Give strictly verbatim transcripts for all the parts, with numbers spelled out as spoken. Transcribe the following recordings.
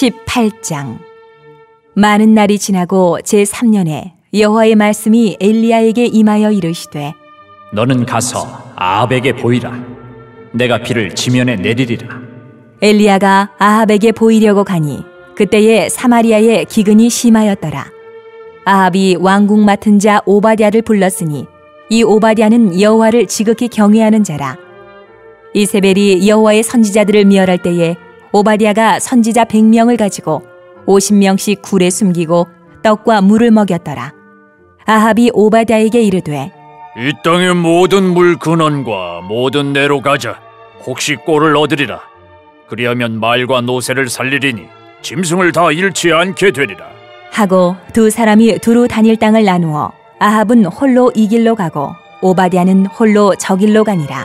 십팔 장. 많은 날이 지나고 제삼 년에 여호와의 말씀이 엘리야에게 임하여 이르시되, 너는 가서 아합에게 보이라. 내가 비를 지면에 내리리라. 엘리야가 아합에게 보이려고 가니 그때에 사마리아에 기근이 심하였더라. 아합이 왕궁 맡은 자 오바댜를 불렀으니 이 오바댜는 여호와를 지극히 경외하는 자라. 이세벨이 여호와의 선지자들을 멸할 때에 오바댜가 선지자 백 명을 가지고 오십 명씩 굴에 숨기고 떡과 물을 먹였더라. 아합이 오바댜에게 이르되, 이 땅의 모든 물 근원과 모든 내로 가자. 혹시 꼴을 얻으리라. 그리하면 말과 노새를 살리리니 짐승을 다 잃지 않게 되리라. 하고 두 사람이 두루 다닐 땅을 나누어 아합은 홀로 이 길로 가고 오바댜는 홀로 저 길로 가니라.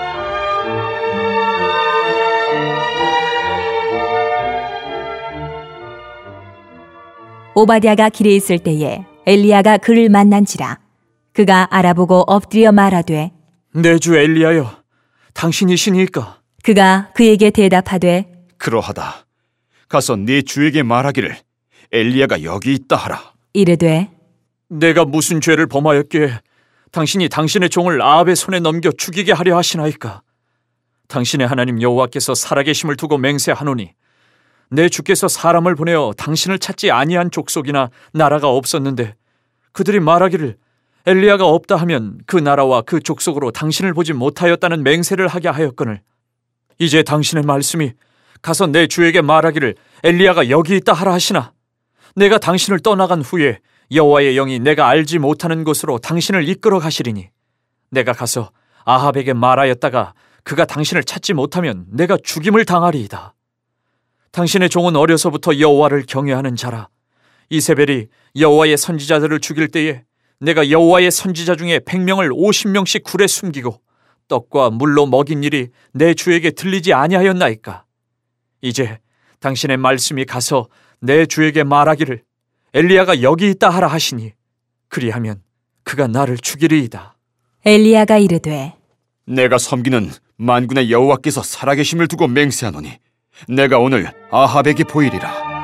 오바댜가 길에 있을 때에 엘리야가 그를 만난지라. 그가 알아보고 엎드려 말하되, 내 주 엘리야여, 당신이시니까? 그가 그에게 대답하되, 그러하다. 가서 네 주에게 말하기를 엘리야가 여기 있다 하라. 이르되, 내가 무슨 죄를 범하였기에 당신이 당신의 종을 아합의 손에 넘겨 죽이게 하려 하시나이까? 당신의 하나님 여호와께서 살아계심을 두고 맹세하노니 내 주께서 사람을 보내어 당신을 찾지 아니한 족속이나 나라가 없었는데 그들이 말하기를 엘리야가 없다 하면 그 나라와 그 족속으로 당신을 보지 못하였다는 맹세를 하게 하였거늘, 이제 당신의 말씀이 가서 내 주에게 말하기를 엘리야가 여기 있다 하라 하시나, 내가 당신을 떠나간 후에 여호와의 영이 내가 알지 못하는 곳으로 당신을 이끌어 가시리니 내가 가서 아합에게 말하였다가 그가 당신을 찾지 못하면 내가 죽임을 당하리이다. 당신의 종은 어려서부터 여호와를 경외하는 자라. 이세벨이 여호와의 선지자들을 죽일 때에 내가 여호와의 선지자 중에 백 명을 오십 명씩 굴에 숨기고 떡과 물로 먹인 일이 내 주에게 들리지 아니하였나이까? 이제 당신의 말씀이 가서 내 주에게 말하기를 엘리야가 여기 있다 하라 하시니 그리하면 그가 나를 죽이리이다. 엘리야가 이르되, 내가 섬기는 만군의 여호와께서 살아계심을 두고 맹세하노니 내가 오늘 아합에게 보이리라.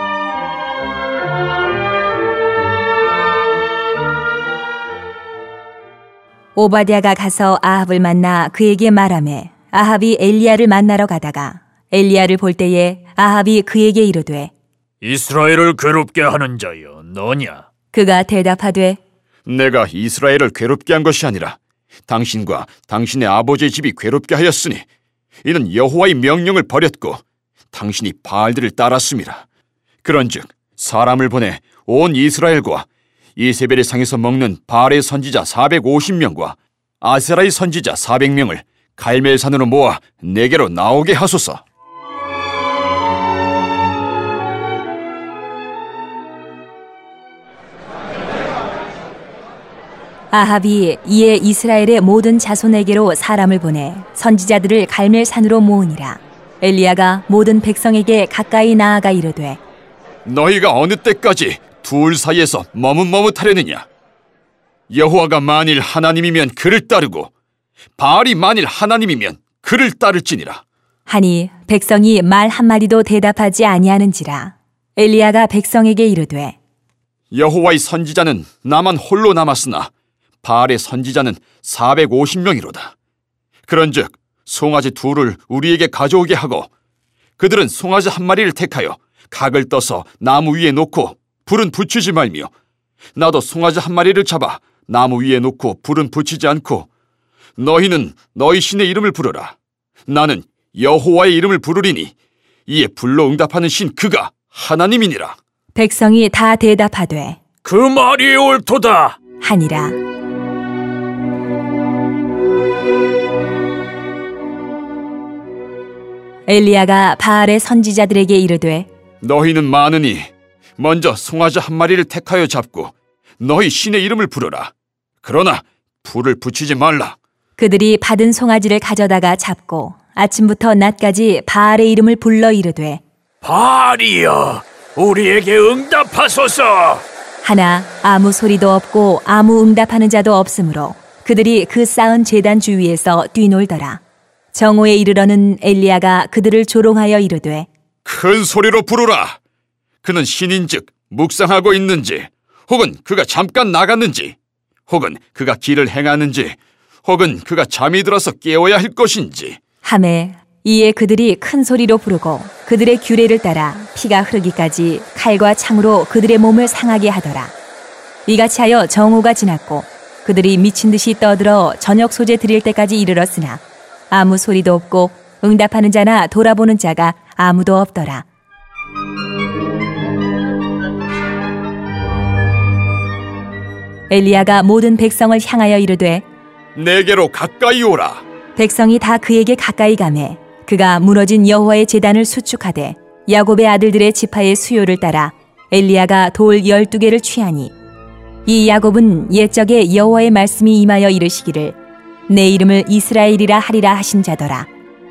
오바댜가 가서 아합을 만나 그에게 말하매 아합이 엘리야를 만나러 가다가 엘리야를 볼 때에 아합이 그에게 이르되, 이스라엘을 괴롭게 하는 자여 너냐? 그가 대답하되, 내가 이스라엘을 괴롭게 한 것이 아니라 당신과 당신의 아버지의 집이 괴롭게 하였으니 이는 여호와의 명령을 버렸고 당신이 바알들을 따랐음이라. 그런즉 사람을 보내 온 이스라엘과 이세벨의 상에서 먹는 바알의 선지자 사백오십 명과 아세라의 선지자 사백 명을 갈멜산으로 모아 내게로 나오게 하소서. 아합이 이에 이스라엘의 모든 자손에게로 사람을 보내 선지자들을 갈멜산으로 모으니라. 엘리야가 모든 백성에게 가까이 나아가 이르되, 너희가 어느 때까지 둘 사이에서 머뭇머뭇하려느냐? 여호와가 만일 하나님이면 그를 따르고 바알이 만일 하나님이면 그를 따를지니라. 하니 백성이 말 한마디도 대답하지 아니하는지라. 엘리야가 백성에게 이르되, 여호와의 선지자는 나만 홀로 남았으나 바알의 선지자는 사백오십 명이로다. 그런즉 송아지 둘을 우리에게 가져오게 하고 그들은 송아지 한 마리를 택하여 각을 떠서 나무 위에 놓고 불은 붙이지 말며 나도 송아지 한 마리를 잡아 나무 위에 놓고 불은 붙이지 않고 너희는 너희 신의 이름을 부르라. 나는 여호와의 이름을 부르리니 이에 불로 응답하는 신 그가 하나님이니라. 백성이 다 대답하되, 그 말이 옳도다 하니라. 엘리야가 바알의 선지자들에게 이르되, 너희는 많으니 먼저 송아지 한 마리를 택하여 잡고 너희 신의 이름을 부르라. 그러나 불을 붙이지 말라. 그들이 받은 송아지를 가져다가 잡고 아침부터 낮까지 바알의 이름을 불러 이르되, 바알이여 우리에게 응답하소서. 하나 아무 소리도 없고 아무 응답하는 자도 없으므로 그들이 그 쌓은 제단 주위에서 뛰놀더라. 정오에 이르러는 엘리야가 그들을 조롱하여 이르되, 큰 소리로 부르라. 그는 신인즉 묵상하고 있는지, 혹은 그가 잠깐 나갔는지, 혹은 그가 길을 행하는지, 혹은 그가 잠이 들어서 깨워야 할 것인지. 하매 이에 그들이 큰 소리로 부르고 그들의 규례를 따라 피가 흐르기까지 칼과 창으로 그들의 몸을 상하게 하더라. 이같이 하여 정오가 지났고 그들이 미친 듯이 떠들어 저녁 소재 드릴 때까지 이르렀으나 아무 소리도 없고 응답하는 자나 돌아보는 자가 아무도 없더라. 엘리야가 모든 백성을 향하여 이르되 내게로 가까이 오라. 백성이 다 그에게 가까이 가매 그가 무너진 여호와의 제단을 수축하되 야곱의 아들들의 지파의 수요를 따라 엘리야가 돌 열두 개를 취하니 이 야곱은 옛적에 여호와의 말씀이 임하여 이르시기를 내 이름을 이스라엘이라 하리라 하신 자더라.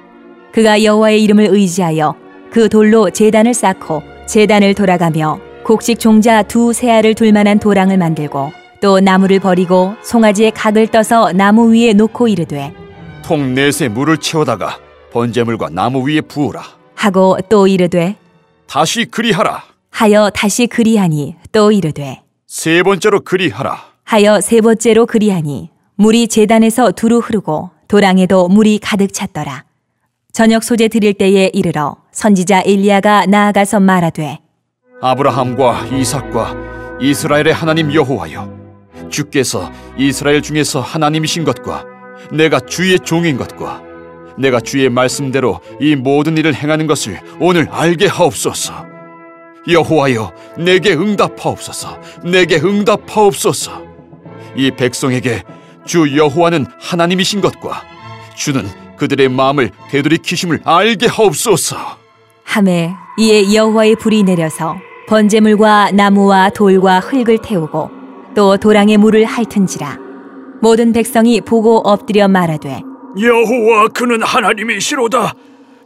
그가 여호와의 이름을 의지하여 그 돌로 제단을 쌓고 제단을 돌아가며 곡식 종자 두 세알을 둘 만한 도랑을 만들고 또 나무를 버리고 송아지의 각을 떠서 나무 위에 놓고 이르되 통 넷에 물을 채워다가 번제물과 나무 위에 부으라 하고 또 이르되 다시 그리하라 하여 다시 그리하니 또 이르되 세 번째로 그리하라 하여 세 번째로 그리하니 물이 제단에서 두루 흐르고 도랑에도 물이 가득 찼더라. 저녁 소재 드릴 때에 이르러 선지자 엘리야가 나아가서 말하되 아브라함과 이삭과 이스라엘의 하나님 여호와여, 주께서 이스라엘 중에서 하나님이신 것과 내가 주의 종인 것과 내가 주의 말씀대로 이 모든 일을 행하는 것을 오늘 알게 하옵소서. 여호와여, 내게 응답하옵소서. 내게 응답하옵소서. 이 백성에게 주 여호와는 하나님이신 것과 주는 그들의 마음을 되돌이키심을 알게 하옵소서. 하매 이에 여호와의 불이 내려서 번제물과 나무와 돌과 흙을 태우고 또 도랑에 물을 핥은지라. 모든 백성이 보고 엎드려 말하되 여호와 그는 하나님이시로다.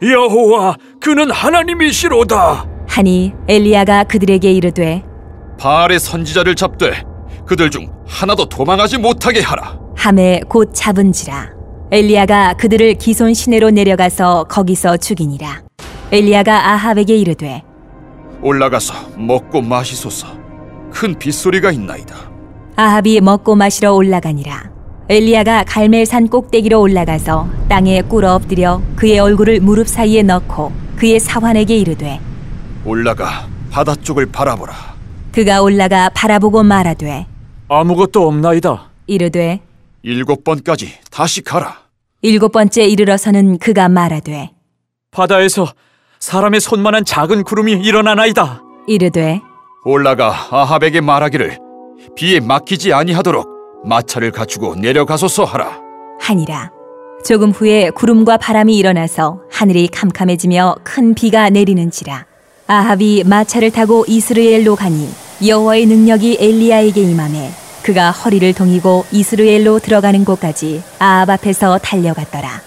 여호와 그는 하나님이시로다. 하니 엘리야가 그들에게 이르되 바알의 선지자를 잡되 그들 중 하나도 도망하지 못하게 하라. 하매 곧 잡은지라. 엘리야가 그들을 기손 시내로 내려가서 거기서 죽이니라. 엘리야가 아합에게 이르되 올라가서 먹고 마시소서. 큰 빗소리가 있나이다. 아합이 먹고 마시러 올라가니라. 엘리야가 갈멜산 꼭대기로 올라가서 땅에 꿇어 엎드려 그의 얼굴을 무릎 사이에 넣고 그의 사환에게 이르되 올라가 바다 쪽을 바라보라. 그가 올라가 바라보고 말하되 아무것도 없나이다. 이르되 일곱 번까지 다시 가라. 일곱 번째 이르러서는 그가 말하되 바다에서 사람의 손만한 작은 구름이 일어나나이다. 이르되 올라가 아합에게 말하기를 비에 막히지 아니하도록 마차를 갖추고 내려가소서 하라. 하니라. 조금 후에 구름과 바람이 일어나서 하늘이 캄캄해지며 큰 비가 내리는지라. 아합이 마차를 타고 이스라엘로 가니 여호와의 능력이 엘리야에게 임하매 그가 허리를 동이고 이스라엘로 들어가는 곳까지 아합 앞에서 달려갔더라.